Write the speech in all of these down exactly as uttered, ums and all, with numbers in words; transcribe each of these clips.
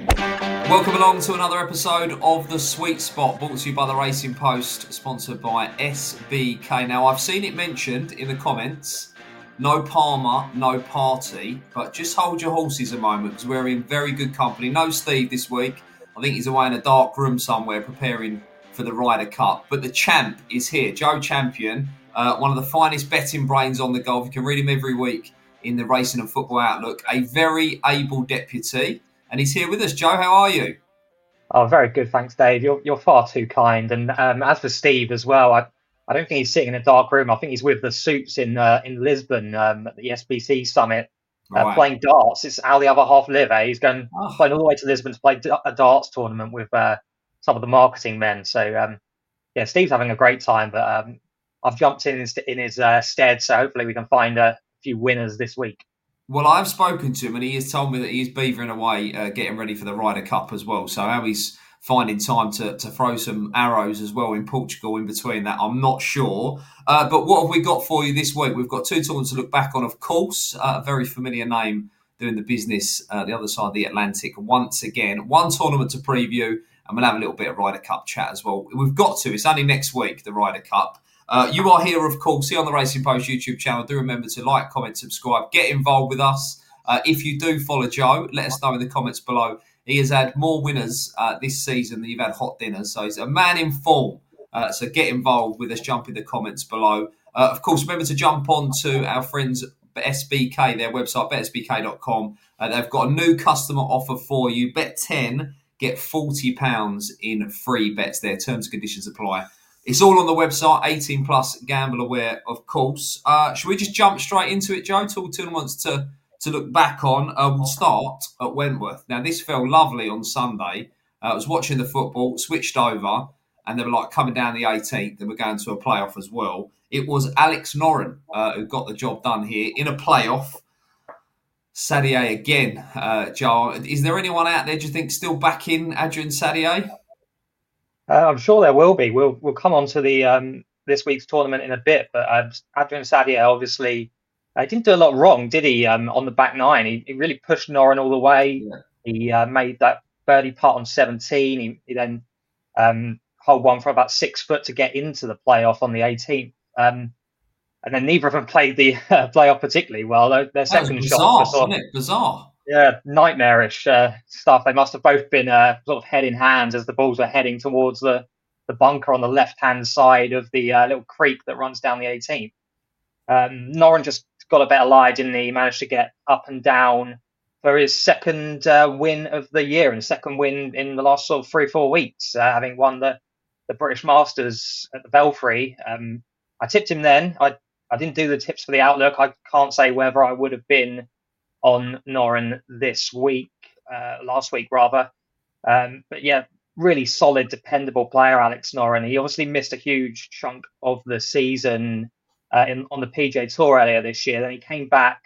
Welcome along to another episode of The Sweet Spot, brought to you by the Racing Post, sponsored by S B K. Now, I've seen it mentioned in the comments, no Palmer, no party, but just hold your horses a moment because we're in very good company. No Steve this week. I think he's away in a dark room somewhere preparing for the Ryder Cup. But the champ is here, Joe Champion, uh, one of the finest betting brains on the golf. You can read him every week in the Racing and Football Outlook. A very able deputy. And he's here with us. Joe, how are you? Oh, very good, thanks, Dave. You're you're far too kind. And um, as for Steve as well, I, I don't think he's sitting in a dark room. I think he's with the suits in uh, in Lisbon um, at the S B C summit, uh, Right. playing darts. It's how the other half live. Eh? He's going Oh, flying all the way to Lisbon to play d- a darts tournament with uh, some of the marketing men. So um, yeah, Steve's having a great time. But um, I've jumped in his, in his uh, stead, so hopefully we can find a few winners this week. well, I've spoken to him and he has told me that he's beavering away, uh, getting ready for the Ryder Cup as well. So how he's finding time to, to throw some arrows as well in Portugal in between that, I'm not sure. Uh, but what have we got for you this week? We've got two tournaments to look back on, of course. Uh, a very familiar name doing the business uh, the other side of the Atlantic once again. One tournament to preview, and we'll have a little bit of Ryder Cup chat as well. We've got to. It's only next week, the Ryder Cup. Uh, you are here, of course, here on the Racing Post YouTube channel. Do remember to like, comment, subscribe, get involved with us. Uh, if you do follow Joe, let us know in the comments below. He has had more winners uh, this season than you've had hot dinners, so he's a man in form. Uh, so get involved with us, jump in the comments below. Uh, of course, remember to jump on to our friends at S B K, their website, bet S B K dot com. Uh, they've got a new customer offer for you. Bet ten, get forty pounds in free bets there. Terms and conditions apply. It's all on the website, eighteen plus, gamble aware, of course. Uh, should we just jump straight into it, Joe? Two tournaments to, to look back on. Uh, we'll start at Wentworth. Now, this felt lovely on Sunday. Uh, I was watching the football, switched over, and they were like coming down the eighteenth, and we're going to a playoff as well. It was Alex Noren uh, who got the job done here in a playoff. Saddier again, uh, Joe. Is there anyone out there, do you think, still backing Adrian Saddier? Uh, I'm sure there will be. We'll we'll come on to the um, this week's tournament in a bit, but um, Adrian Saddier obviously uh, didn't do a lot wrong, did he? Um, on the back nine, he, he really pushed Noren all the way. Yeah. He uh, made that birdie putt on seventeen. He, he then um, holed one for about six foot to get into the playoff on the eighteenth. Um, and then neither of them played the uh, playoff particularly well. Their, their That was second bizarre, shots were sort wasn't of it? Bizarre. yeah, nightmarish uh, stuff. They must have both been uh, sort of head in hand as the balls were heading towards the, the bunker on the left-hand side of the uh, little creek that runs down the eighteenth. Um, Noren just got a better lie, didn't he? He managed to get up and down for his second uh, win of the year and second win in the last sort of three, four weeks, uh, having won the, the British Masters at the Belfry. Um, I tipped him then. I, I didn't do the tips for the Outlook. I can't say whether I would have been on Noren this week, uh, last week rather. Um, but yeah, really solid, dependable player, Alex Noren. He obviously missed a huge chunk of the season uh, in, on the P G A Tour earlier this year. Then he came back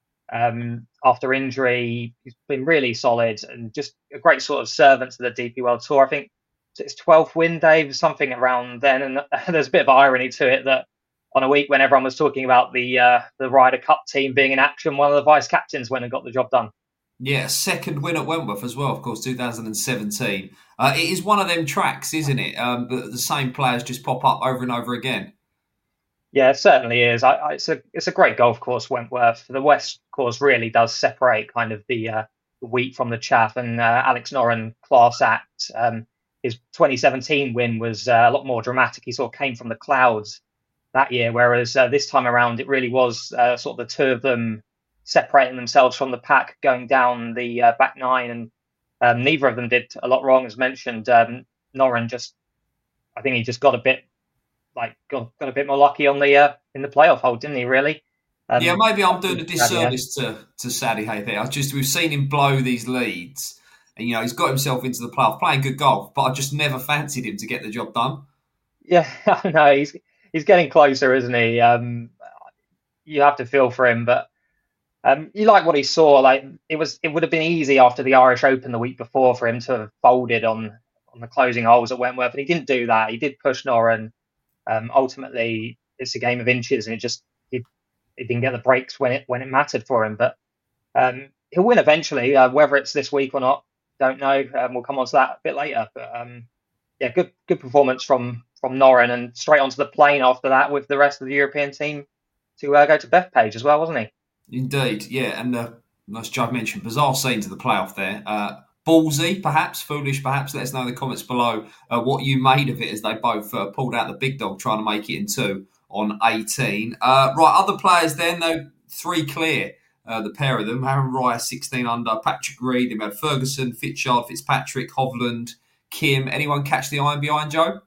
um, after injury. He's been really solid and just a great sort of servant to the D P World Tour. I think it's twelfth win, Dave, something around then. And there's a bit of irony to it that on a week when everyone was talking about the uh, the Ryder Cup team being in action, one of the vice captains went and got the job done. Yeah, second win at Wentworth as well, of course, two thousand seventeen. Uh, it is one of them tracks, isn't it? Um, but the same players just pop up over and over again. Yeah, it certainly is. I, I, it's a it's a great golf course, Wentworth. The West course really does separate kind of the, uh, the wheat from the chaff. And uh, Alex Noren, class act. Um, his twenty seventeen win was uh, a lot more dramatic. He sort of came from the clouds that year, whereas uh, this time around it really was uh, sort of the two of them separating themselves from the pack, going down the uh, back nine, and um, neither of them did a lot wrong, as mentioned. Um, Noren just, I think he just got a bit like got, got a bit more lucky on the uh, in the playoff hole, didn't he? Really? Um, Yeah, maybe I'm doing a yeah, disservice to to Saddier there. I just we've seen him blow these leads, and you know he's got himself into the playoff, playing good golf, but I just never fancied him to get the job done. yeah, no, he's he's getting closer, isn't he? Um, you have to feel for him, but Um, you like what he saw. Like it was, it would have been easy after the Irish Open the week before for him to have folded on on the closing holes at Wentworth, and he didn't do that. He did push Noren. Um, ultimately, it's a game of inches, and it just he, he didn't get the breaks when it when it mattered for him. But um, he'll win eventually, uh, whether it's this week or not. don't know. Um, we'll come on to that a bit later. But um, yeah, good good performance from from Noren, and straight onto the plane after that with the rest of the European team to uh, go to Bethpage as well, wasn't he? Indeed, yeah. And uh, as Joe mentioned, bizarre scene to the playoff there. Uh, ballsy, perhaps, foolish, perhaps. Let us know in the comments below uh, what you made of it as they both uh, pulled out the big dog trying to make it in two on eighteen. Uh, right, other players then, though, three clear. Uh, the pair of them, Aaron Ryan, sixteen under, Patrick Reed, they had Ferguson, Fitchard, Fitzpatrick, Hovland, Kim. Anyone catch the iron behind, Joe?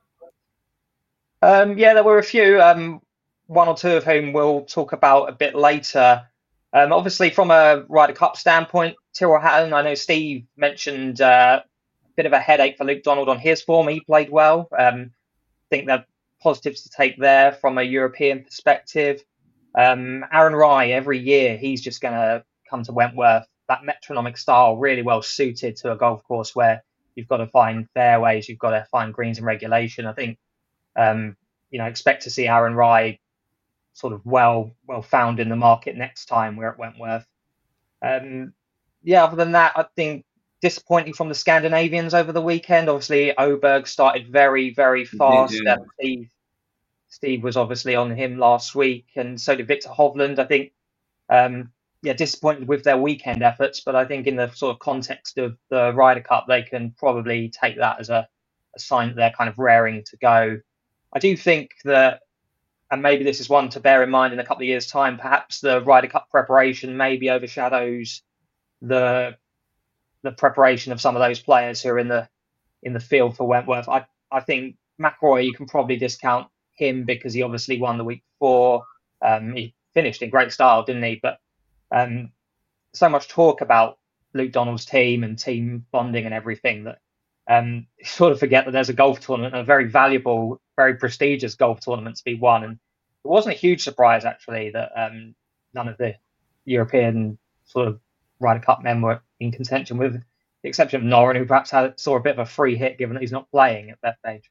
Um, yeah, there were a few, um, one or two of whom we'll talk about a bit later. Um, obviously, from a Ryder Cup standpoint, Tyrrell Hatton, I know Steve mentioned uh, a bit of a headache for Luke Donald on his form. He played well. Um, I think there are positives to take there from a European perspective. Um, Aaron Rai, every year, he's just going to come to Wentworth. That metronomic style, really well suited to a golf course where you've got to find fairways, you've got to find greens and regulation. I think Um, you know, expect to see Aaron Rai sort of well well found in the market next time we're at Wentworth. Um, yeah, other than that, I think disappointing from the Scandinavians over the weekend. Obviously, Oberg started very, very fast. Yeah. Uh, Steve, Steve was obviously on him last week, and so did Victor Hovland. I think, um, yeah, disappointed with their weekend efforts, but I think in the sort of context of the Ryder Cup, they can probably take that as a, a sign that they're kind of raring to go. I do think that, and maybe this is one to bear in mind in a couple of years' time, perhaps the Ryder Cup preparation maybe overshadows the the preparation of some of those players who are in the in the field for Wentworth. I, I think McIlroy, you can probably discount him because he obviously won the week before. Um, he finished in great style, didn't he? But um, so much talk about Luke Donald's team and team bonding and everything that um, you sort of forget that there's a golf tournament, a very valuable, very prestigious golf tournament to be won. And it wasn't a huge surprise, actually, that um, none of the European sort of Ryder Cup men were in contention, with the exception of Noren, who perhaps had, saw a bit of a free hit given that he's not playing at that stage.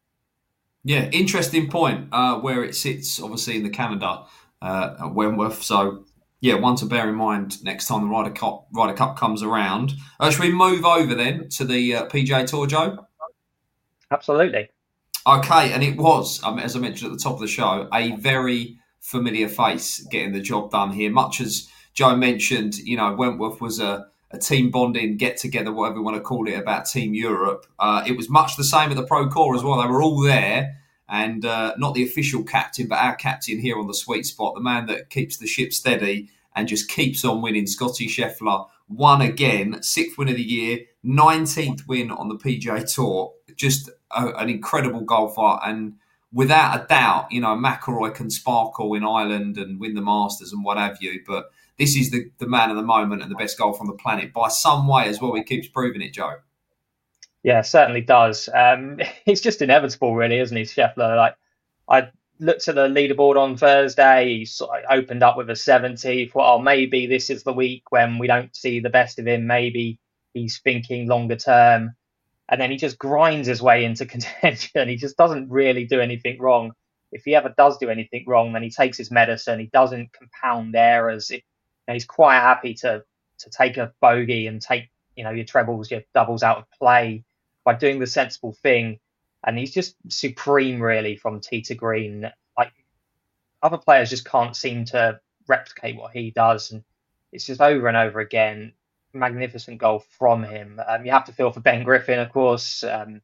Yeah, interesting point uh, where it sits, obviously, in the Canada uh, at Wentworth. So, yeah, one to bear in mind next time the Ryder Cup Ryder Cup comes around. Uh, should we move over then to the uh, P G A Tour, Joe? Absolutely. Okay, and it was, um, as I mentioned at the top of the show, a very familiar face getting the job done here. Much as Joe mentioned, you know, Wentworth was a, a team bonding get-together, whatever you want to call it, about Team Europe. Uh, it was much the same at the Pro Core as well. They were all there, and uh, not the official captain, but our captain here on the sweet spot, the man that keeps the ship steady and just keeps on winning. Scotty Scheffler won again, sixth win of the year, nineteenth win on the P G A Tour. Just a, an incredible golfer, and without a doubt, you know, McIlroy can sparkle in Ireland and win the Masters and what have you, but this is the, the man of the moment and the best golfer on the planet by some way as well. He keeps proving it, Joe. Yeah, certainly does. Um, it's just inevitable, really, isn't he, Scheffler? Like, I looked at the leaderboard on Thursday. He sort of opened up with a seventy. Thought, oh, maybe this is the week when we don't see the best of him. Maybe he's thinking longer term. And then he just grinds his way into contention. He just doesn't really do anything wrong. If he ever does do anything wrong, then he takes his medicine. He doesn't compound errors. It, you know, he's quite happy to to take a bogey and take, you know, your trebles, your doubles out of play by doing the sensible thing. And he's just supreme, really, from tee to green. Like, other players just can't seem to replicate what he does, and it's just over and over again. Magnificent golf from him. Um, you have to feel for Ben Griffin, of course. Um,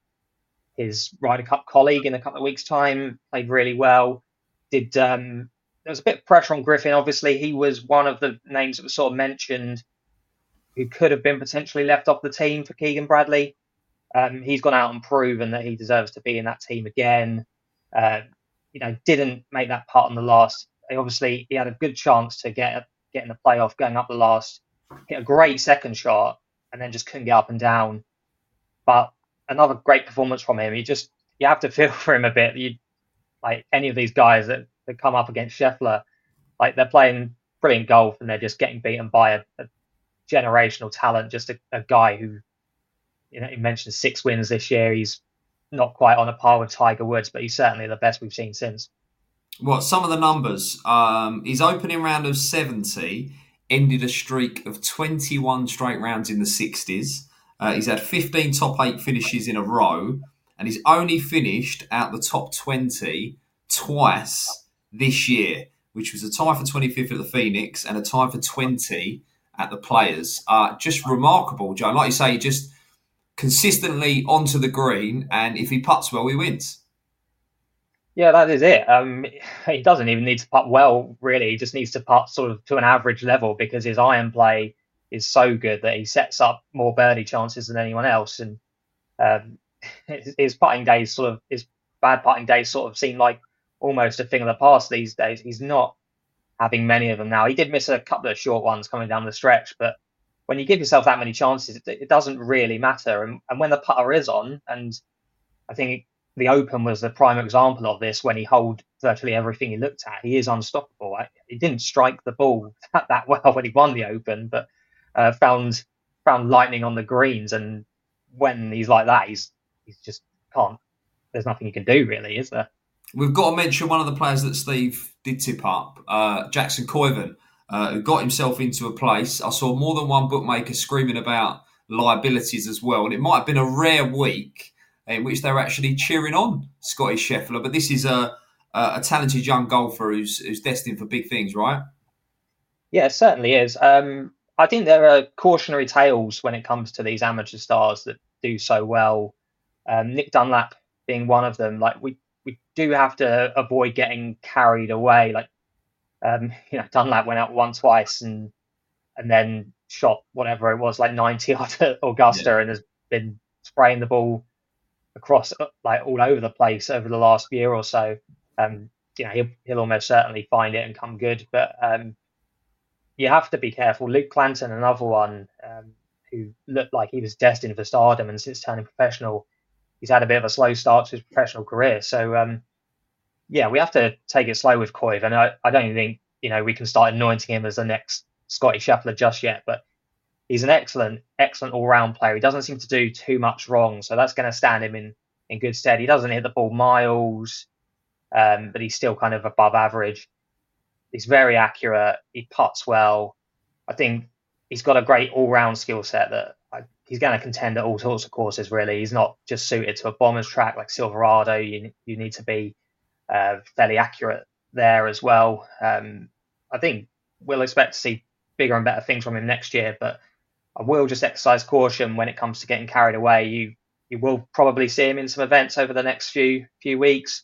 his Ryder Cup colleague in a couple of weeks' time played really well. Did um, there was a bit of pressure on Griffin? Obviously, he was one of the names that was sort of mentioned who could have been potentially left off the team for Keegan Bradley. Um, he's gone out and proven that he deserves to be in that team again. Uh, you know, didn't make that part in the last. Obviously, he had a good chance to get get in the playoff going up the last. Hit a great second shot and then just couldn't get up and down. But another great performance from him. You just you have to feel for him a bit. You like any of these guys that, that come up against Scheffler, like they're playing brilliant golf and they're just getting beaten by a, a generational talent. Just a, a guy who, you know, he mentioned six wins this year. He's not quite on a par with Tiger Woods, but he's certainly the best we've seen since. Well, some of the numbers. Um, his opening round of seventy ended a streak of twenty-one straight rounds in the sixties. Uh, he's had fifteen top eight finishes in a row, and he's only finished out the top twenty twice this year, which was a tie for twenty-fifth at the Phoenix and a tie for twenty at the Players. Uh, just remarkable, Joe. Like you say, just consistently onto the green, and if he putts well, he wins. Yeah, that is it. Um, he doesn't even need to putt well, really. He just needs to putt sort of to an average level because his iron play is so good that he sets up more birdie chances than anyone else. And um, his, his putting days sort of his bad putting days sort of seem like almost a thing of the past these days. He's not having many of them now. He did miss a couple of short ones coming down the stretch, but when you give yourself that many chances, it, it doesn't really matter. And, and when the putter is on, and I think the Open was the prime example of this when he holed virtually everything he looked at. He is unstoppable. He didn't strike the ball that, that well when he won the Open, but uh, found found lightning on the greens. And when he's like that, he's he's just can't. There's nothing you can do, really, is there? We've got to mention one of the players that Steve did tip up, uh, Jackson Koiven, uh, who got himself into a place. I saw more than one bookmaker screaming about liabilities as well, and it might have been a rare week in which they were actually cheering on Scotty Scheffler. But this is a, a, a talented young golfer who's, who's destined for big things, right? Yeah, it certainly is. Um, I think there are cautionary tales when it comes to these amateur stars that do so well. Um, Nick Dunlap being one of them. Like we, we do have to avoid getting carried away. Like um, you know, Dunlap went out one twice and and then shot whatever it was, like ninety at Augusta, yeah. and has been spraying the ball across like all over the place over the last year or so. Um, you know, he'll, he'll almost certainly find it and come good, but um, you have to be careful. Luke Clanton, another one um, who looked like he was destined for stardom, and since turning professional, he's had a bit of a slow start to his professional career. So um, yeah, we have to take it slow with Koiv, and I, I don't think you know we can start anointing him as the next Scotty Scheffler just yet, but he's an excellent, excellent all-round player. He doesn't seem to do too much wrong, so that's going to stand him in, in good stead. He doesn't hit the ball miles, um, but he's still kind of above average. He's very accurate. He putts well. I think he's got a great all-round skill set that I, he's going to contend at all sorts of courses, really. He's not just suited to a bomber's track like Silverado. You, you need to be uh, fairly accurate there as well. Um, I think we'll expect to see bigger and better things from him next year, but I will just exercise caution when it comes to getting carried away. You you will probably see him in some events over the next few few weeks.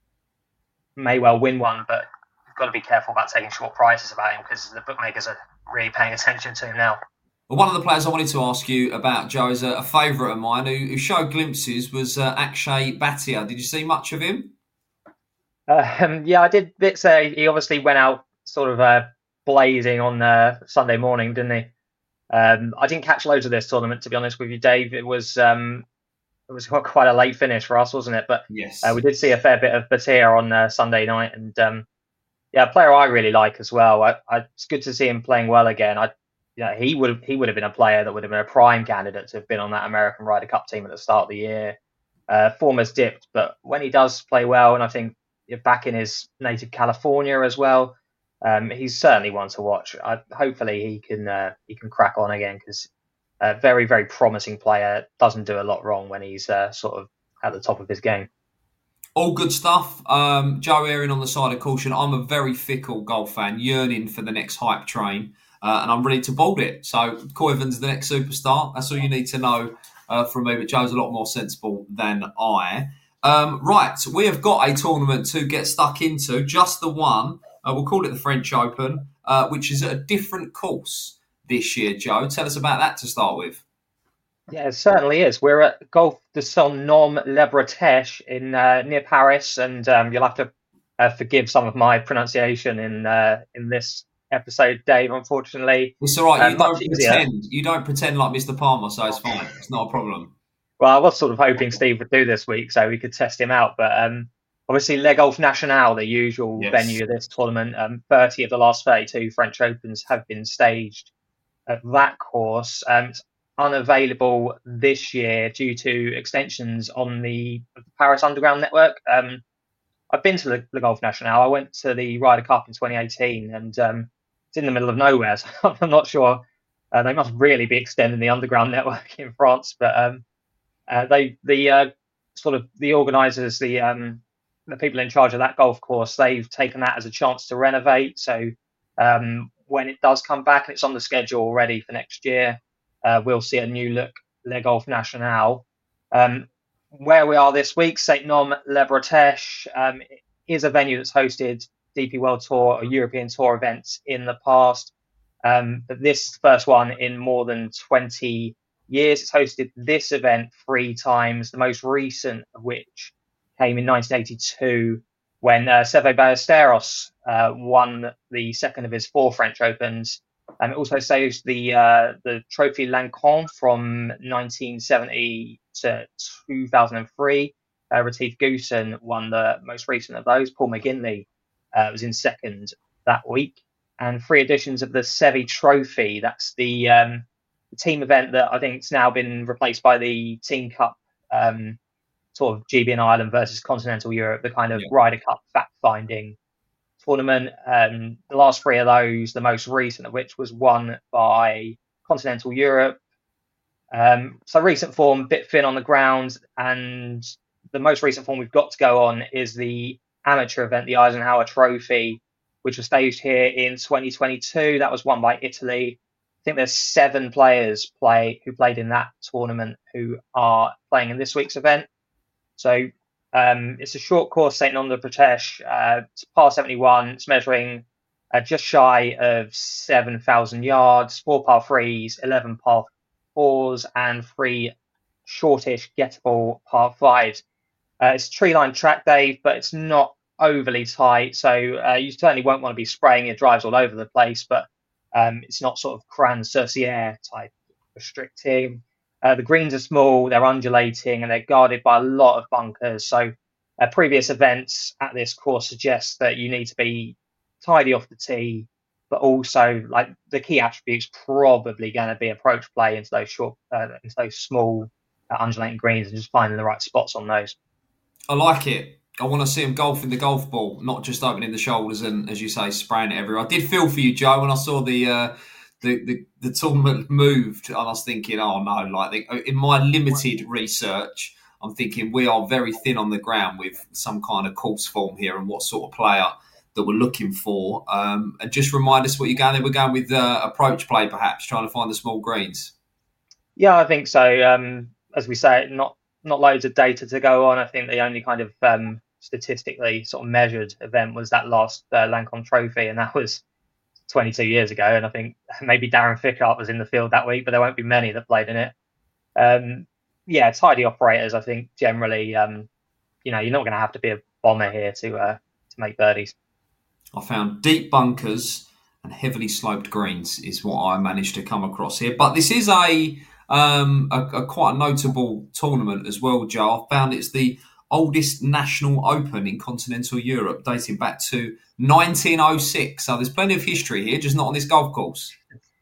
May well win one, but you've got to be careful about taking short prices about him because the bookmakers are really paying attention to him now. Well, one of the players I wanted to ask you about, Joe, is a, a favourite of mine who, who showed glimpses was uh, Akshay Bhatia. Did you see much of him? Um, yeah, I did bits. Uh, he obviously went out sort of uh, blazing on uh, Sunday morning, didn't he? Um, I didn't catch loads of this tournament, to be honest with you, Dave. It was um, it was quite a late finish for us, wasn't it? But yes, uh, we did see a fair bit of Bhatia on uh, Sunday night, and um, yeah, a player I really like as well. I, I, it's good to see him playing well again. I, you know, he would he would have been a player that would have been a prime candidate to have been on that American Ryder Cup team at the start of the year. Uh, form has dipped, but when he does play well, and I think back in his native California as well. Um, he's certainly one to watch. I, hopefully, he can uh, he can crack on again because a very very promising player, doesn't do a lot wrong when he's uh, sort of at the top of his game. All good stuff. Um, Joe erring on the side of caution. I'm a very fickle golf fan, yearning for the next hype train, uh, and I'm ready to board it. So Koiven's the next superstar. That's all you need to know uh, from me. But Joe's a lot more sensible than I. Um, right, we have got a tournament to get stuck into, just the one. Uh, we'll call it the French Open, uh, which is at a different course this year, Joe. Tell us about that to start with. Yeah, it certainly is. We're at Golf de Saint-Nom-le-Bretèche in uh, near Paris, and um, you'll have to uh, forgive some of my pronunciation in uh, in this episode, Dave. Unfortunately, it's all right. Uh, you don't pretend. You don't pretend like Mister Palmer, so it's fine. It's not a problem. Well, I was sort of hoping Steve would do this week so we could test him out, but um, obviously Le Golf National, the usual yes. venue of this tournament, um, thirty of the last thirty-two French Opens have been staged at that course. Um, it's unavailable this year due to extensions on the Paris Underground network. Um, I've been to the, the Golf National. I went to the Ryder Cup in twenty eighteen, and um, it's in the middle of nowhere, so I'm not sure Uh, they must really be extending the underground network in France. But um, uh, they, the uh, sort of the organisers, the um, the people in charge of that golf course, they've taken that as a chance to renovate. So um, when it does come back, and it's on the schedule already for next year, uh, we'll see a new look Le Golf National. Um, where we are this week, Saint Nom Le Bretèche um, is a venue that's hosted D P World Tour or European Tour events in the past. Um, but this first one in more than twenty years. It's hosted this event three times, the most recent of which came in nineteen eighty-two when uh, Seve Ballesteros uh, won the second of his four French Opens. Um, it also saves the uh, the Trophy Lancôme from nineteen seventy to two thousand three. Uh, Retief Goosen won the most recent of those. Paul McGinley uh, was in second that week. And three editions of the Seve Trophy. That's the, um, the team event that I think it's now been replaced by the Team Cup, um, sort of G B in Ireland versus Continental Europe, the kind of yeah. Ryder Cup fact-finding tournament. Um, the last three of those, the most recent of which was won by Continental Europe. Um, so recent form, bit thin on the ground, and the most recent form we've got to go on is the amateur event, the Eisenhower Trophy, which was staged here in twenty twenty-two. That was won by Italy. I think there's seven players play who played in that tournament who are playing in this week's event. So um, it's a short course, Saint Nom Le Bretèche. Uh, it's par seventy-one. It's measuring uh, just shy of seven thousand yards, four par threes, eleven par fours, and three shortish gettable par fives. Uh, it's a tree-lined track, Dave, but it's not overly tight, so uh, you certainly won't want to be spraying your drives all over the place, but um, it's not sort of Cran-sur-Sierre type restricting. Uh, the greens are small, they're undulating, and they're guarded by a lot of bunkers. So uh, previous events at this course suggest that you need to be tidy off the tee, but also like the key attributes probably going to be approach play into those short, uh, into those small uh, undulating greens, and just finding the right spots on those. I like it. I want to see him golfing the golf ball, not just opening the shoulders and, as you say, spraying it everywhere. I did feel for you, Joe, when I saw the uh, the, the the tournament moved, and I was thinking, oh no, like the, in my limited research, I'm thinking we are very thin on the ground with some kind of course form here and what sort of player that we're looking for. Um, and just remind us what you're going there. We're going with uh, approach play, perhaps, trying to find the small greens. Yeah, I think so. Um, as we say, not not loads of data to go on. I think the only kind of um, statistically sort of measured event was that last uh, Lancôme Trophy, and that was twenty-two years ago. And I think maybe Darren Fickhart was in the field that week, but there won't be many that played in it. Um, yeah, tidy operators, I think generally, um, you know, you're not going to have to be a bomber here to uh, to make birdies. I found deep bunkers and heavily sloped greens is what I managed to come across here. But this is a um, a, a quite a notable tournament as well, Joe. I found it's the oldest national open in continental Europe, dating back to nineteen oh six. So there's plenty of history here, just not on this golf course.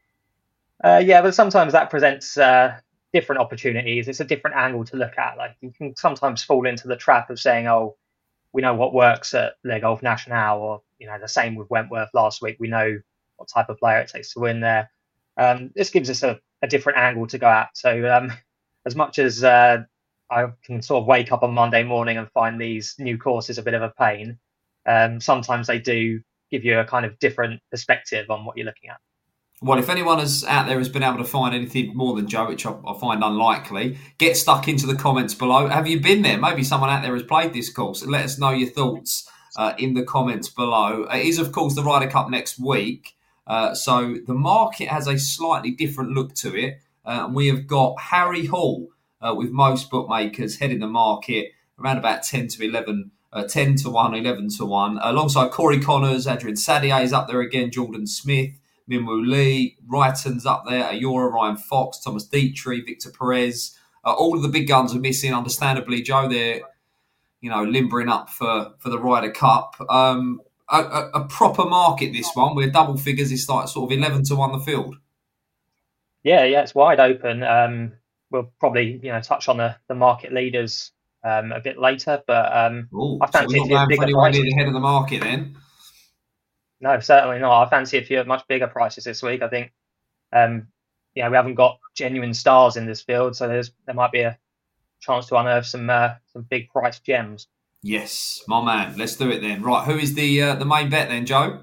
Uh, yeah, but sometimes that presents uh, different opportunities. It's a different angle to look at. Like you can sometimes fall into the trap of saying, "Oh, we know what works at Le Golf National," or you know, the same with Wentworth last week. We know what type of player it takes to win there. Um, this gives us a, a different angle to go at. So um, as much as uh, I can sort of wake up on Monday morning and find these new courses a bit of a pain, um, sometimes they do give you a kind of different perspective on what you're looking at. Well, if anyone has, out there has been able to find anything more than Joe, which I, I find unlikely, get stuck into the comments below. Have you been there? Maybe someone out there has played this course. Let us know your thoughts uh, in the comments below. It is, of course, the Ryder Cup next week. Uh, so the market has a slightly different look to it. Uh, and we have got Harry Hall uh, with most bookmakers heading the market around about ten to eleven, uh, ten to one, eleven to one. Alongside Corey Connors, Adrian Sadier is up there again, Jordan Smith, Minwoo Lee, Wrighton's up there, Ayora, Ryan Fox, Thomas Dietrich, Victor Perez. Uh, all of the big guns are missing, understandably, Joe. They're, you know, limbering up for, for the Ryder Cup. Um, a, a, a proper market, this one, where double figures is like sort of eleven to one the field. Yeah, yeah, it's wide open. Um, we'll probably, you know, touch on the, the market leaders um, a bit later, but um, Ooh, I fancy so we're not going for anyone near the prices. head of the market then? No, certainly not. I fancy a few much bigger prices this week. I think um, yeah, we haven't got genuine stars in this field, so there's there might be a chance to unearth some uh, some big price gems. Yes, my man. Let's do it then. Right, who is the uh, the main bet then, Joe?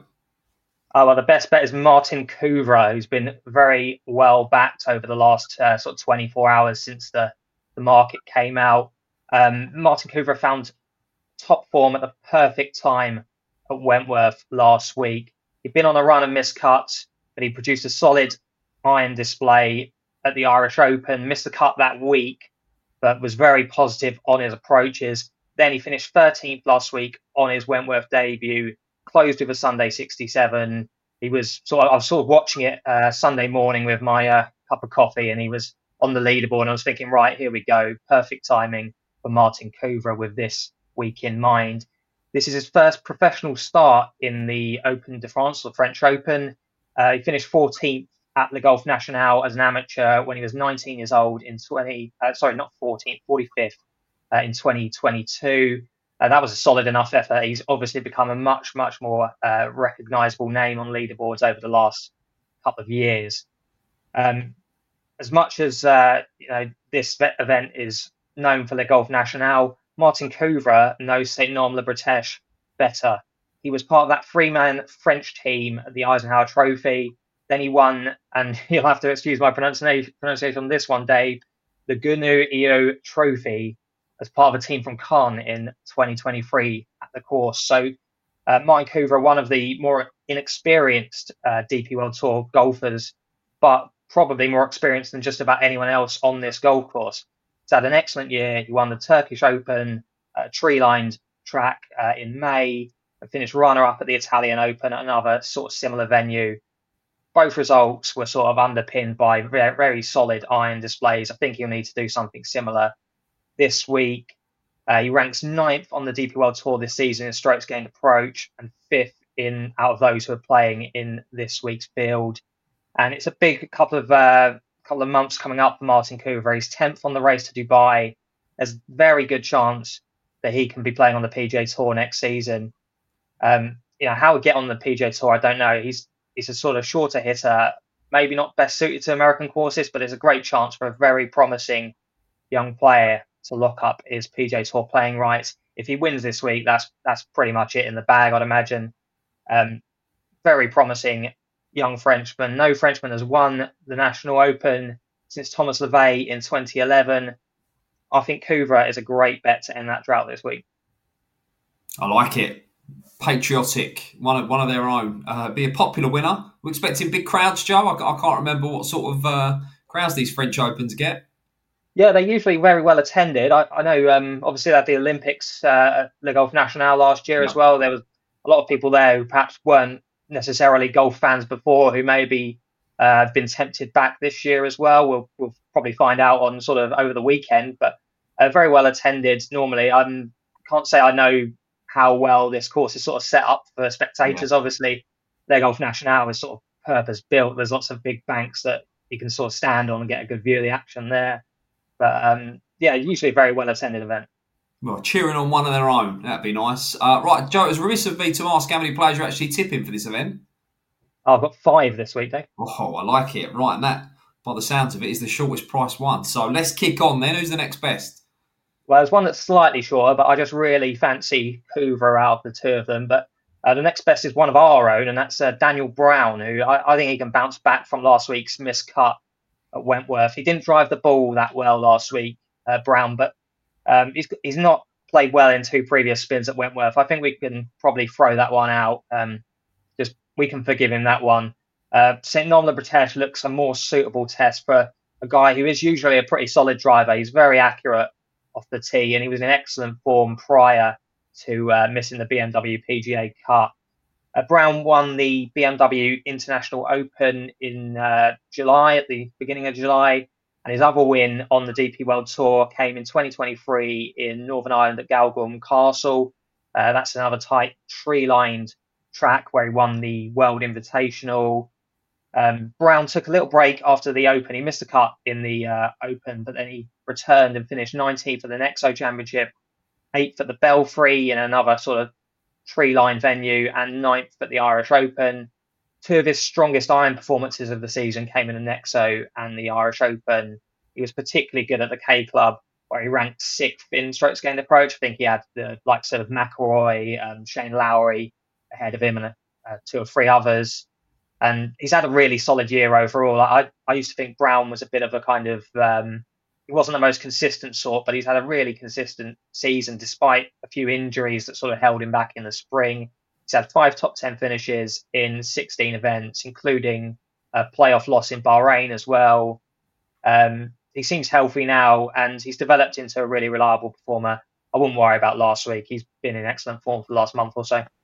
Oh, well, the best bet is Martin Kuvra, who's been very well backed over the last uh, sort of twenty-four hours since the, the market came out. Um, Martin Kuvra found top form at the perfect time at Wentworth last week. He'd been on a run of missed cuts, but he produced a solid iron display at the Irish Open, missed the cut that week, but was very positive on his approaches. Then he finished thirteenth last week on his Wentworth debut, closed with a Sunday sixty-seven. He was sort of, I was sort of watching it uh, Sunday morning with my uh, cup of coffee, and he was on the leaderboard, and I was thinking, right, here we go. Perfect timing for Martin Kuvra with this week in mind. This is his first professional start in the Open de France, the French Open. Uh, he finished fourteenth at Le Golf National as an amateur when he was nineteen years old in twenty, uh, sorry, not fourteenth, forty-fifth uh, in twenty twenty-two. Uh, that was a solid enough effort. He's obviously become a much, much more uh, recognisable name on leaderboards over the last couple of years. Um, as much as uh, you know, this event is known for Le Golf National, Martin Kuvra knows Saint Norme Le Bretèche better. He was part of that three-man French team at the Eisenhower Trophy. Then he won, and you'll have to excuse my pronunciation on this one, Dave, the Gonu Eo Trophy as part of a team from Cannes in twenty twenty-three at the course. So uh, Martin Kuvra, one of the more inexperienced uh, D P World Tour golfers, but probably more experienced than just about anyone else on this golf course. He's had an excellent year. He won the Turkish Open, uh, tree-lined track uh, in May, and finished runner-up at the Italian Open at another sort of similar venue. Both results were sort of underpinned by very, very solid iron displays. I think he'll need to do something similar this week. Uh, he ranks ninth on the D P World Tour this season in strokes gained approach and fifth in out of those who are playing in this week's field. And it's a big couple of uh, couple of months coming up for Martin Kuvra. He's tenth on the race to Dubai. There's a very good chance that he can be playing on the P G A Tour next season. Um, you know, how he get on the P G A Tour, I don't know. He's he's a sort of shorter hitter, maybe not best suited to American courses, but it's a great chance for a very promising young player to lock up his P G A Tour playing rights. If he wins this week, that's that's pretty much it in the bag, I'd imagine. Um, very promising young Frenchman. No Frenchman has won the National Open since Thomas LeVay in twenty eleven. I think Kuvra is a great bet to end that drought this week. I like it. Patriotic, one of one of their own. Uh, be a popular winner. We're expecting big crowds, Joe. I, I can't remember what sort of uh, crowds these French Opens get. Yeah, they're usually very well attended. I, I know, um, obviously, they had the Olympics uh, at Le Golf National last year yeah. as well. There was a lot of people there who perhaps weren't necessarily golf fans before, who maybe uh, have been tempted back this year as well. We'll, we'll probably find out on sort of over the weekend, but uh, very well attended normally. I can't say I know how well this course is sort of set up for spectators. Yeah. Obviously, Le Golf National is sort of purpose built. There's lots of big banks that you can sort of stand on and get a good view of the action there. But um, yeah, usually a very well attended event. Well, cheering on one of their own, that'd be nice. Uh, right, Joe, it was remiss of me to ask how many players you're actually tipping for this event. Oh, I've got five this week, Dave. Oh, I like it. Right, and that, by the sounds of it, is the shortest price one. So let's kick on then. Who's the next best? Well, there's one that's slightly shorter, but I just really fancy Kuvra out of the two of them. But uh, the next best is one of our own, and that's uh, Daniel Brown, who I, I think he can bounce back from last week's miscut at Wentworth. He didn't drive the ball that well last week, uh, Brown, but um, he's he's not played well in two previous spins at Wentworth. I think we can probably throw that one out. Um, just we can forgive him that one. Uh, Saint Norme Le Bretèche looks a more suitable test for a guy who is usually a pretty solid driver. He's very accurate off the tee, and he was in excellent form prior to uh, missing the B M W P G A Cut. Uh, Brown won the B M W International Open in uh, July, at the beginning of July, and his other win on the D P World Tour came in twenty twenty-three in Northern Ireland at Galgum Castle. Uh, that's another tight tree-lined track where he won the World Invitational. Um, Brown took a little break after the Open. He missed a cut in the uh, Open, but then he returned and finished nineteenth at the Nexo Championship, eighth at the Belfry in another sort of tree-line venue, and ninth at the Irish Open. two of his strongest iron performances of the season came in the Nexo and the Irish Open. He was particularly good at the K Club, where he ranked sixth in strokes gained approach. I think he had the likes of McIlroy, um, Shane Lowry ahead of him, and uh, two or three others. And he's had a really solid year overall. I I used to think Brown was a bit of a kind of um, he wasn't the most consistent sort, but he's had a really consistent season despite a few injuries that sort of held him back in the spring. He's had five top ten finishes in sixteen events, including a playoff loss in Bahrain as well. Um, he seems healthy now, and he's developed into a really reliable performer. I wouldn't worry about last week. He's been in excellent form for the last month or so.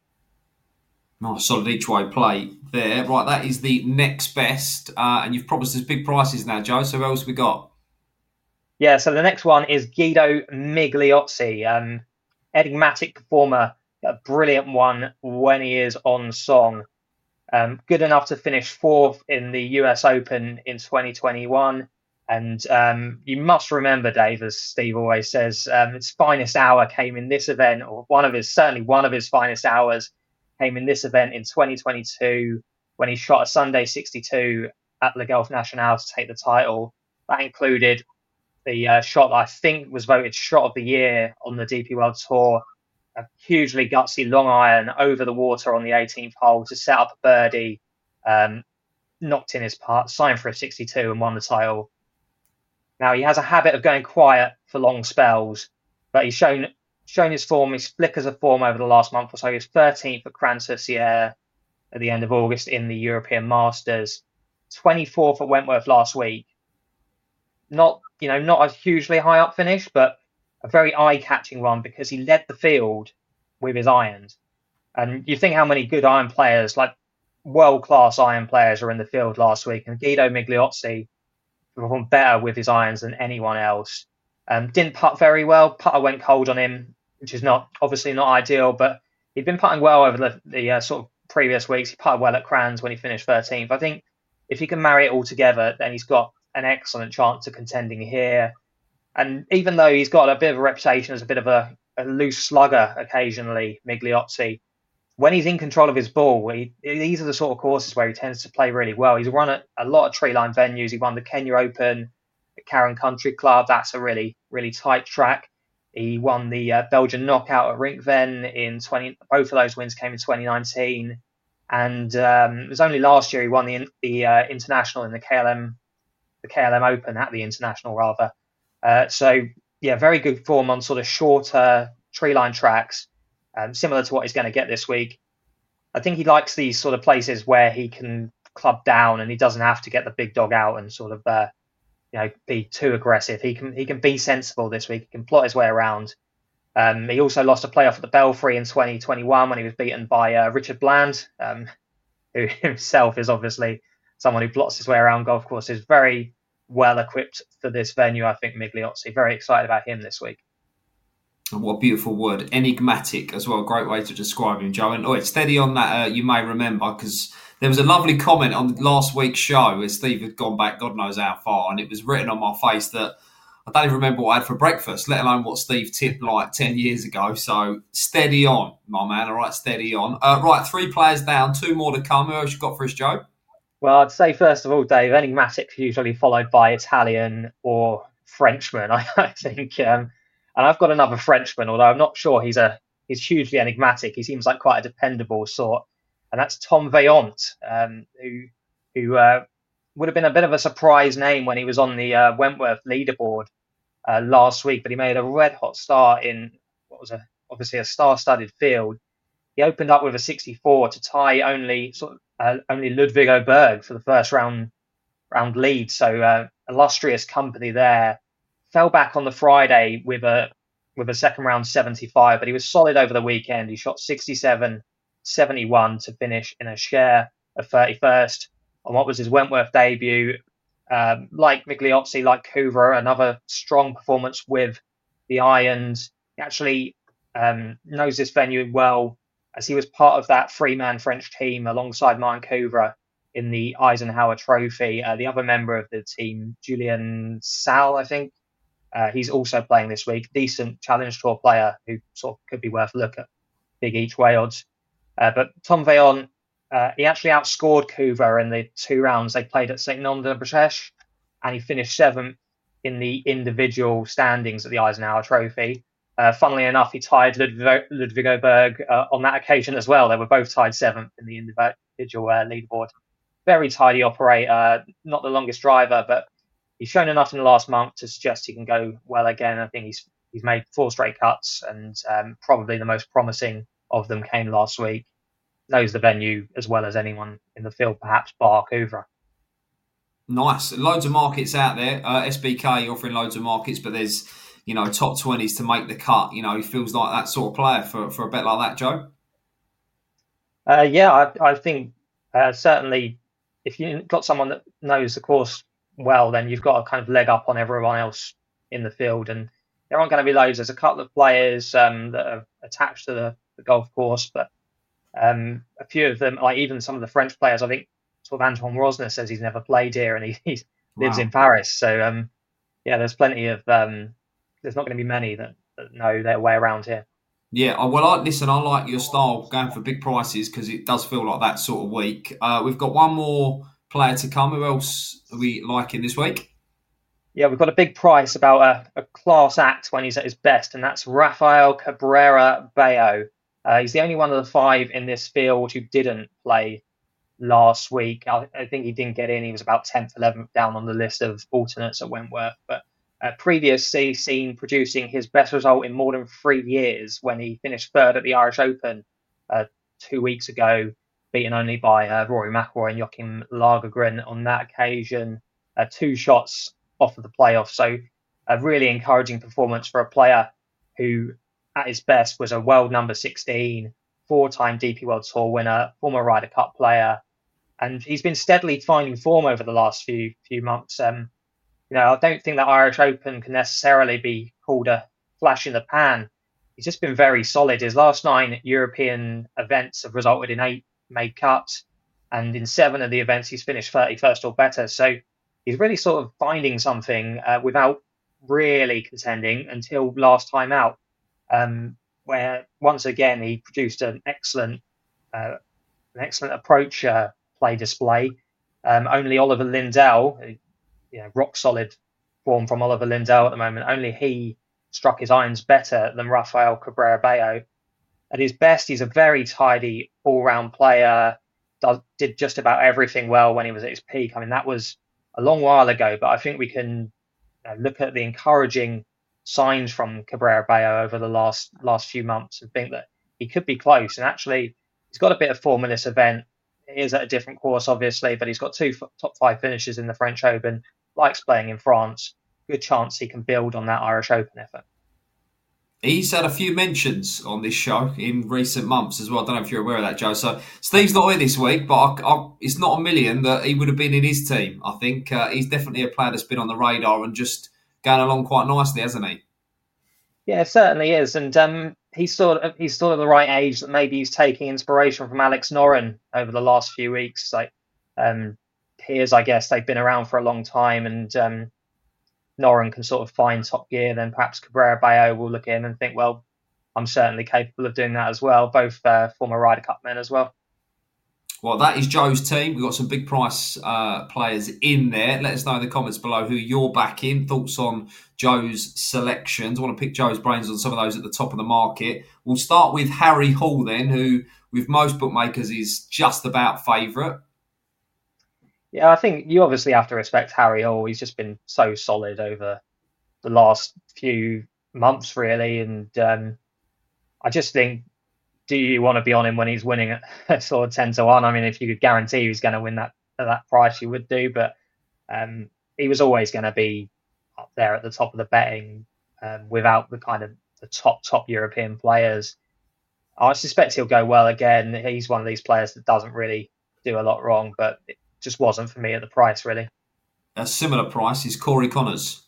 Nice, solid each way play there. Right, that is the next best. Uh, and you've promised us big prices now, Joe. So who else have we got? Yeah, so the next one is Guido Migliozzi, um, enigmatic performer, a brilliant one when he is on song. Um, good enough to finish fourth in the U S Open in twenty twenty-one. And um, you must remember, Dave, as Steve always says, um, his finest hour came in this event, or one of his, certainly one of his finest hours came in this event in twenty twenty-two when he shot a Sunday sixty-two at Le Golf National to take the title. That included the uh, shot that I think was voted shot of the year on the D P World Tour, a hugely gutsy long iron over the water on the eighteenth hole to set up a birdie, um, knocked in his putt, signed for a sixty-two and won the title. Now, he has a habit of going quiet for long spells, but he's shown shown his form, his flickers of form over the last month or so. He was thirteenth at Crans-sur-Sierre at the end of August in the European Masters, twenty-fourth at Wentworth last week. Not, you know, not a hugely high up finish, but a very eye-catching one because he led the field with his irons. And you think how many good iron players, like world-class iron players, are in the field last week, and Guido Migliozzi performed better with his irons than anyone else. Um, didn't putt very well. Putter went cold on him, which is not obviously not ideal, but he'd been putting well over the, the uh, sort of previous weeks. He putted well at Crans when he finished thirteenth. I think if he can marry it all together, then he's got an excellent chance of contending here. And even though he's got a bit of a reputation as a bit of a, a loose slugger occasionally, Migliozzi, when he's in control of his ball, he, these are the sort of courses where he tends to play really well. He's run a, a lot of tree line venues. He won the Kenya Open at Carron Country Club. That's a really, really tight track. He won the uh, Belgian Knockout at Rinkven in twenty. Both of those wins came in twenty nineteen. And um, it was only last year he won the the uh, international in the K L M, the K L M Open at the international rather. Uh, so yeah, very good form on sort of shorter tree line tracks, um, similar to what he's going to get this week. I think he likes these sort of places where he can club down and he doesn't have to get the big dog out and sort of uh, you know be too aggressive. He can he can be sensible this week. He can plot his way around. Um, he also lost a playoff at the Belfry in twenty twenty-one when he was beaten by uh, Richard Bland, um, who himself is obviously someone who plots his way around golf courses. Very well equipped for this venue, I think, Migliozzi. Very excited about him this week. What a beautiful word. Enigmatic as well. Great way to describe him, Joe. And oh, it's steady on that, uh, you may remember, because there was a lovely comment on last week's show where Steve had gone back God knows how far, and it was written on my face that I don't even remember what I had for breakfast, let alone what Steve tipped like ten years ago. So steady on, my man. All right, steady on. Uh, right, three players down, two more to come. Who else you got for us, Joe? Well, I'd say, first of all, Dave, enigmatic usually followed by Italian or Frenchman, I, I think. Um, and I've got another Frenchman, although I'm not sure he's a he's hugely enigmatic. He seems like quite a dependable sort. And that's Tom Vaillant, um, who who uh, would have been a bit of a surprise name when he was on the uh, Wentworth leaderboard uh, last week. But he made a red-hot start in what was a, obviously a star-studded field. He opened up with a sixty-four to tie only sort of uh, only Ludwig Oberg for the first round round lead. So uh, illustrious company there. Fell back on the Friday with a with a second round seventy-five, but he was solid over the weekend. He shot sixty-seven seventy-one to finish in a share of thirty-first on what was his Wentworth debut. Um, like Migliozzi, like Couvre, another strong performance with the irons. He actually um, knows this venue well, as he was part of that three-man French team alongside Martin Couvre in the Eisenhower Trophy. Uh, the other member of the team, Julien Sal, I think, uh, he's also playing this week. Decent Challenge Tour player who sort of could be worth a look at big each way odds. Uh, but Tom Vaillant, uh, he actually outscored Kuva in the two rounds they played at Saint Nom de Bretagne, and he finished seventh in the individual standings at the Eisenhower Trophy. Uh, funnily enough, he tied Ludwig, Ludwigo Berg uh, on that occasion as well. They were both tied seventh in the individual uh, leaderboard. Very tidy operator, not the longest driver, but he's shown enough in the last month to suggest he can go well again. I think he's he's made four straight cuts, and um, probably the most promising of them came last week. Knows the venue as well as anyone in the field, perhaps bar Kuvra. Nice. Loads of markets out there. Uh, S B K offering loads of markets, but there's, you know, top twenties to make the cut. You know, he feels like that sort of player for, for a bet like that, Joe. Uh, yeah, I, I think uh, certainly if you've got someone that knows the course well, then you've got a kind of leg up on everyone else in the field. And there aren't going to be loads. There's a couple of players um, that are attached to the, the golf course, but um, a few of them, like even some of the French players, I think sort of Antoine Rosner says he's never played here and he, he wow. lives in Paris. So, um, yeah, there's plenty of, um, there's not going to be many that, that know their way around here. Yeah, well, I, listen, I like your style going for big prices because it does feel like that sort of week. Uh, we've got one more player to come. Who else are we liking this week? Yeah, we've got a big price about a, a class act when he's at his best, and that's Rafael Cabrera Bello. Uh, he's the only one of the five in this field who didn't play last week. I, I think he didn't get in. He was about tenth, eleventh down on the list of alternates at Wentworth, but Uh, previously seen producing his best result in more than three years when he finished third at the Irish Open uh, two weeks ago, beaten only by uh, Rory McIlroy and Joachim Lagergren on that occasion, uh, two shots off of the playoffs. So a really encouraging performance for a player who at his best was a world number sixteen, four-time D P World Tour winner, former Ryder Cup player, and he's been steadily finding form over the last few few months. Um, You know, I don't think that Irish Open can necessarily be called a flash in the pan. He's just been very solid. His last nine European events have resulted in eight made cuts, and in seven of the events he's finished thirty-first or better. So he's really sort of finding something uh, without really contending until last time out, um, where once again he produced an excellent, uh, an excellent approach uh, play display. Um, only Oliver Lindell, you know, rock solid form from Oliver Lindell at the moment. Only he struck his irons better than Rafael Cabrera Bello. At his best, he's a very tidy all-round player. Does, did just about everything well when he was at his peak. I mean, that was a long while ago, but I think we can you know, look at the encouraging signs from Cabrera Bello over the last last few months and think that he could be close. And actually, he's got a bit of form in this event. He is at a different course, obviously, but he's got two top five finishes in the French Open. Likes playing in France. Good chance he can build on that Irish Open effort. He's had a few mentions on this show in recent months as well. I don't know if you're aware of that, Joe. So Steve's not here this week, but I, I, it's not a million that he would have been in his team. I think uh, he's definitely a player that's been on the radar and just going along quite nicely, hasn't he? Yeah, certainly is. And um, he's sort of he's sort of the right age that maybe he's taking inspiration from Alex Noren over the last few weeks. Like um, peers, I guess they've been around for a long time, and um, Noren can sort of find top gear. Then perhaps Cabrera Bello will look in and think, well, I'm certainly capable of doing that as well. Both uh, former Ryder Cup men as well. Well, that is Joe's team. We've got some big price uh, players in there. Let us know in the comments below who you're backing. Thoughts on Joe's selections. I want to pick Joe's brains on some of those at the top of the market. We'll start with Harry Hall then, who with most bookmakers is just about favourite. Yeah, I think you obviously have to respect Harry Hall. He's just been so solid over the last few months, really. And um, I just think, do you want to be on him when he's winning at sort of ten to one? I mean, if you could guarantee he's going to win that at that price, you would do. But um, he was always going to be up there at the top of the betting um, without the kind of the top, top European players. I suspect he'll go well again. He's one of these players that doesn't really do a lot wrong, but it just wasn't for me at the price, really. A similar price is Corey Connors.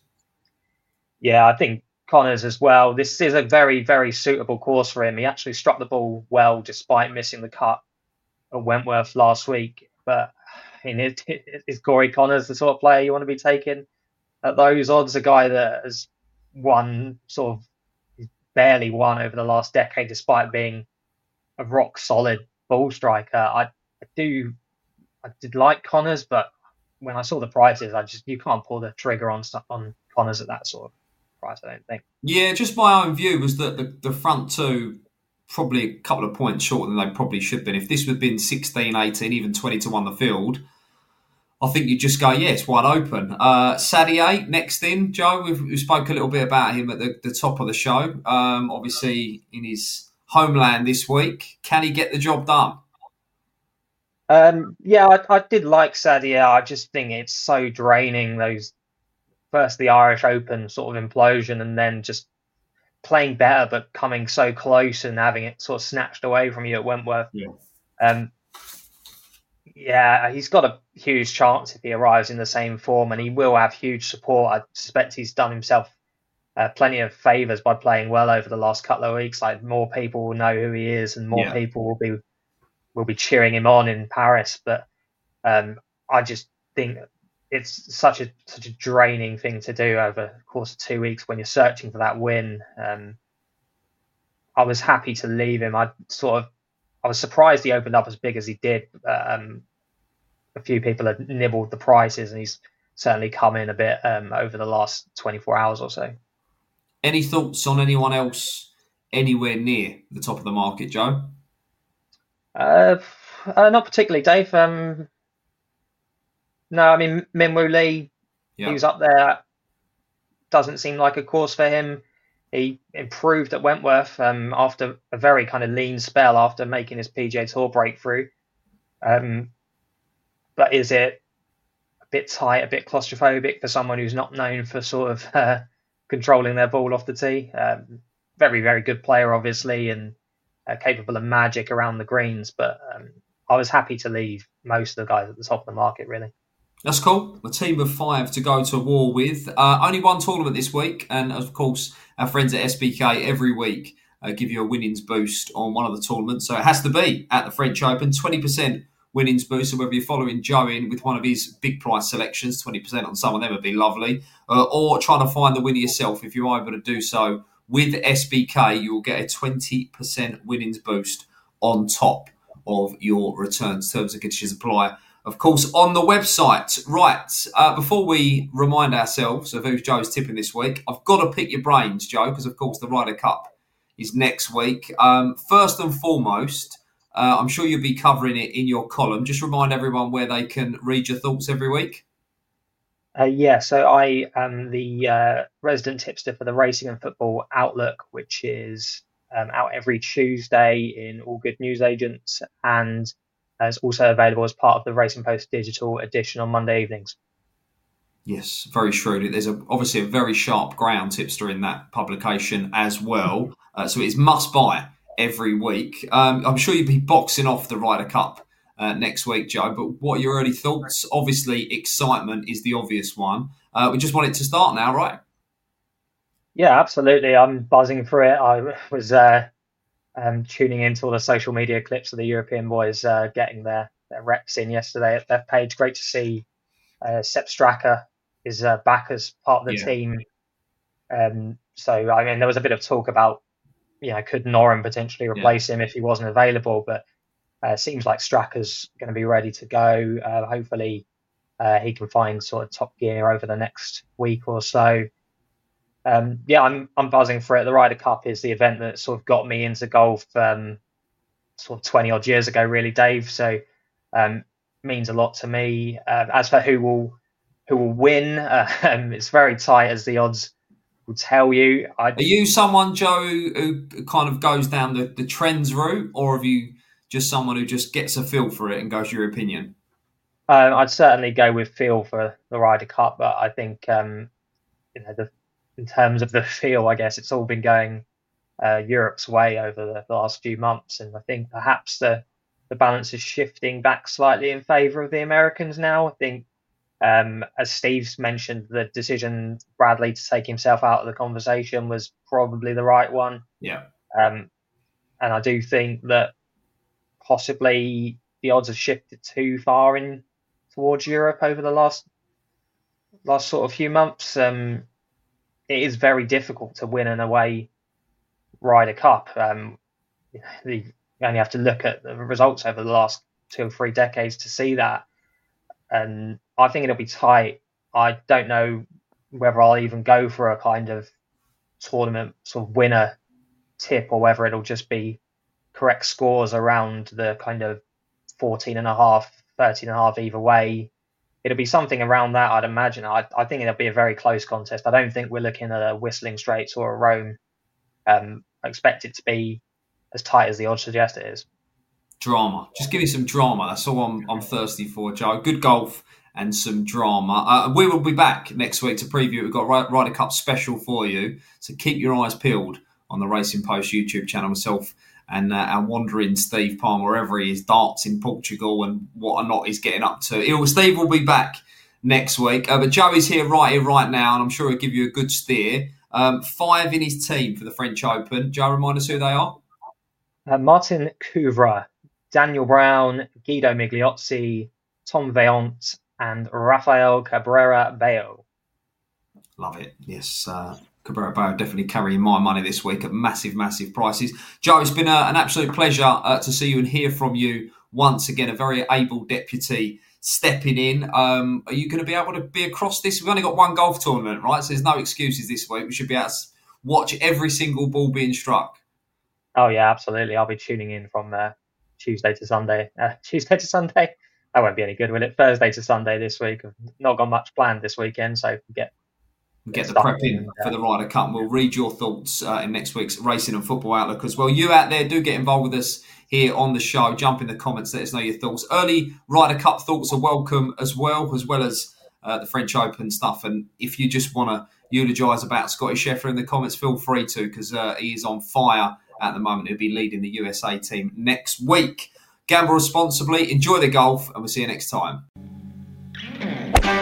Yeah, I think Connors as well. This is a very, very suitable course for him. He actually struck the ball well despite missing the cut at Wentworth last week. But I mean, is Corey Connors the sort of player you want to be taking at those odds? A guy that has won sort of barely won over the last decade despite being a rock solid ball striker. I, I do, I did like Connors, but when I saw the prices, I just you can't pull the trigger on stuff on Connors at that sort of price. I don't think. Yeah, just my own view was that the, the front two probably a couple of points shorter than they probably should have been. If this would have been sixteen, eighteen, even twenty to one the field, I think you just go, yeah, it's wide open. Uh, Sadio, next in, Joe, we've, we spoke a little bit about him at the, the top of the show. Um, obviously, in his homeland this week. Can he get the job done? Um, yeah, I, I did like Sadio. I just think it's so draining, those first the Irish Open sort of implosion and then just playing better but coming so close and having it sort of snatched away from you at Wentworth. Yeah. Um, yeah, he's got a huge chance if he arrives in the same form, and he will have huge support. I suspect he's done himself uh, plenty of favours by playing well over the last couple of weeks. Like, more people will know who he is, and more Yeah. people will be will be cheering him on in Paris. But um, I just think it's such a such a draining thing to do over the course of two weeks when you're searching for that win. Um, I was happy to leave him. I sort of I was surprised he opened up as big as he did. Um, a few people had nibbled the prices, and he's certainly come in a bit um, over the last twenty-four hours or so. Any thoughts on anyone else anywhere near the top of the market, Joe? Uh, uh, not particularly, Dave. Um, no, I mean, Minwoo Lee, Yeah. he was up there. Doesn't seem like a course for him. He improved at Wentworth um, after a very kind of lean spell after making his P G A Tour breakthrough. Um, but is it a bit tight, a bit claustrophobic for someone who's not known for sort of uh, controlling their ball off the tee? Um, very, very good player, obviously, and uh, capable of magic around the greens. But um, I was happy to leave most of the guys at the top of the market, really. That's cool. A team of five to go to war with. Uh, only one tournament this week. And of course, our friends at S B K every week uh, give you a winnings boost on one of the tournaments. So it has to be at the French Open. twenty percent winnings boost. So whether you're following Joe in with one of his big price selections, twenty percent on some of them would be lovely. Uh, or trying to find the winner yourself. If you're able to do so with S B K, you will get a twenty percent winnings boost on top of your returns. Terms and conditions apply. Of course, on the website. Right, uh, before we remind ourselves of who Joe's tipping this week, I've got to pick your brains, Joe, because, of course, the Ryder Cup is next week. Um, first and foremost, uh, I'm sure you'll be covering it in your column. Just remind everyone where they can read your thoughts every week. Uh, yeah, so I am the uh, resident tipster for the Racing and Football Outlook, which is um, out every Tuesday in all good newsagents, and is also available as part of the Racing Post digital edition on Monday evenings. Yes, very shrewd. There's a, obviously a very sharp ground tipster in that publication as well. Uh, so it's must buy every week. Um, I'm sure you'll be boxing off the Ryder Cup uh, next week, Joe. But what are your early thoughts? Obviously, excitement is the obvious one. Uh, we just want it to start now, right? Yeah, absolutely. I'm buzzing for it. I was uh, um, tuning into all the social media clips of the European boys uh, getting their, their reps in yesterday at their page. Great to see uh, Sepp Straka is uh, back as part of the Yeah. team. Um, so, I mean, there was a bit of talk about, you know, could Noren potentially replace him if he wasn't available? But uh, seems like Straka's going to be ready to go. Uh, hopefully, uh, he can find sort of top gear over the next week or so. Um, yeah, I'm I'm buzzing for it. The Ryder Cup is the event that sort of got me into golf um, sort of twenty odd years ago, really, Dave. So um, means a lot to me. Uh, as for who will who will win, uh, um, it's very tight, as the odds will tell you. I, Are you someone, Joe, who kind of goes down the, the trends route, or have you just someone who just gets a feel for it and goes your opinion? uh, I'd certainly go with feel for the Ryder Cup, but I think um, you know the in terms of the feel, I guess it's all been going uh, Europe's way over the, the last few months. And I think perhaps the, the balance is shifting back slightly in favour of the Americans now. I think, um, as Steve's mentioned, the decision Bradley to take himself out of the conversation was probably the right one. Yeah. Um, and I do think that possibly the odds have shifted too far in towards Europe over the last last sort of few months. Um, It is very difficult to win an away Ryder Cup. Um, you only have to look at the results over the last two or three decades to see that. And I think it'll be tight. I don't know whether I'll even go for a kind of tournament sort of winner tip, or whether it'll just be correct scores around the kind of fourteen and a half, thirteen and a half either way. It'll be something around that, I'd imagine. I, I think it'll be a very close contest. I don't think we're looking at a Whistling Straits or a Rome. Um, I expect it to be as tight as the odds suggest it is. Drama. Just give me some drama. That's all I'm, I'm thirsty for, Joe. Good golf and some drama. Uh, we will be back next week to preview. We've got Ryder Cup special for you. So keep your eyes peeled on the Racing Post YouTube channel. Myself and uh, our wandering Steve Palmer, wherever he is, darts in Portugal and what or not he's getting up to. He'll, Steve will be back next week. Uh, but Joe is here right here, right now, and I'm sure he'll give you a good steer. Um, five in his team for the French Open. Joe, remind us who they are. Uh, Martin Couvra, Daniel Brown, Guido Migliozzi, Tom Veant, and Rafael Cabrera Bello. Love it. Yes, uh, Cabrera Bello definitely carrying my money this week at massive, massive prices. Joe, it's been a, an absolute pleasure uh, to see you and hear from you once again. A very able deputy stepping in. Um, are you going to be able to be across this? We've only got one golf tournament, right? So there's no excuses this week. We should be able to watch every single ball being struck. Oh, yeah, absolutely. I'll be tuning in from uh, Tuesday to Sunday. Uh, Tuesday to Sunday? That won't be any good, will it? Thursday to Sunday this week. I've not got much planned this weekend, so get Get the prep in for the Ryder Cup. We'll read your thoughts uh, in next week's Racing and Football Outlook as well. You out there, do get involved with us here on the show. Jump in the comments, let us know your thoughts. Early Ryder Cup thoughts are welcome as well, as well as uh, the French Open stuff. And if you just want to eulogise about Scotty Scheffler in the comments, feel free to, because uh, he is on fire at the moment. He'll be leading the U S A team next week. Gamble responsibly, enjoy the golf, and we'll see you next time.